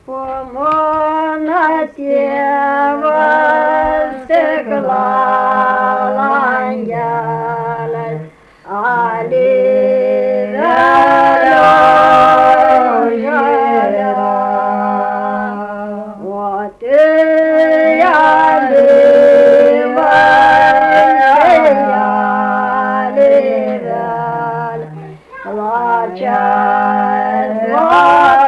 Mano tėvas stiklą langelis, alyvelio žiūrėjo, o tai alyvelio plačias